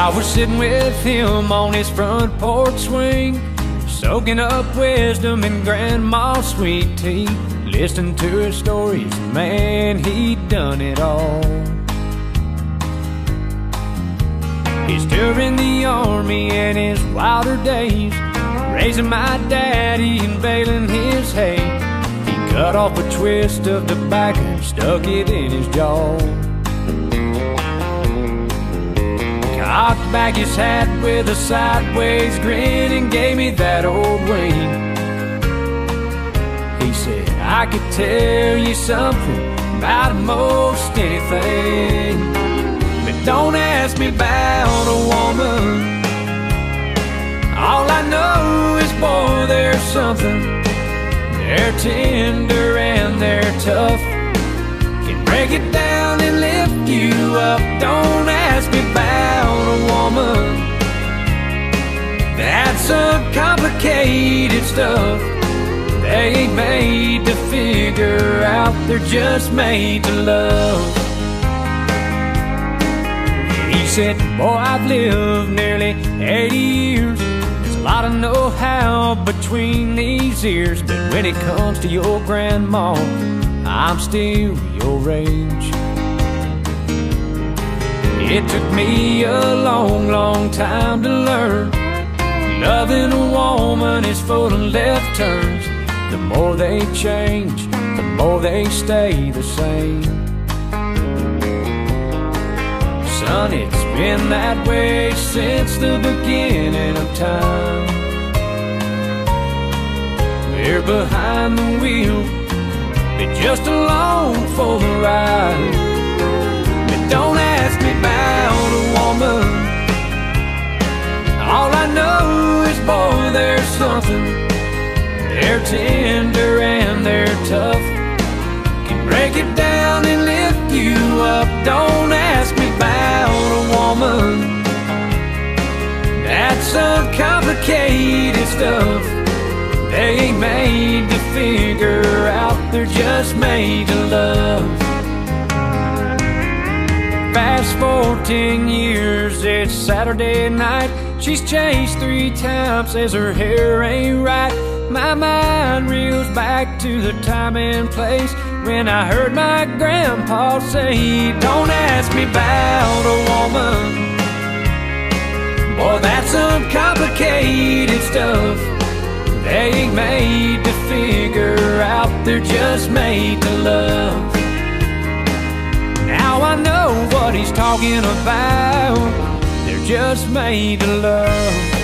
was sitting with him on his front porch swing, soaking up wisdom in Grandma's sweet tea, listening to his stories. Man, he'd done it all. He's still in the army in his wilder days, raising my daddy and baling his hay. He cut off a twist of tobacco and stuck it in his jaw. Cocked back his hat with a sideways grin and gave me that old wink. He said, I could tell you something about most anything, but don't ask me about a woman. All I know is, boy, there's something. They're tender and they're tough, can break it down and lift you up. Don't ask me about a woman. That's some complicated stuff. They ain't made to figure out, they're just made to love. He said, boy, I've lived nearly 80 years. There's a lot of know-how between these ears, but when it comes to your grandma, I'm still your age. It took me a long, long time to learn, loving a woman is full of left turns. The more they change, the more they stay the same. Son, it's been that way since the beginning of time. We're behind the wheel, but just along for the ride. But don't ask me about a woman. All I know is, boy, there's something. They're tender and they're tough, can break it down and lift you up. Don't ask me about a woman. That's some complicated stuff. They ain't made to figure out, they're just made to love. Fast forward 10 years, it's Saturday night. She's changed 3 times, says her hair ain't right. My mind reels back to the time and place when I heard my grandpa say, don't ask me about a woman. Boy, that's some complicated stuff. They ain't made to figure out, they're just made to love. Now I know what he's talking about, they're just made to love.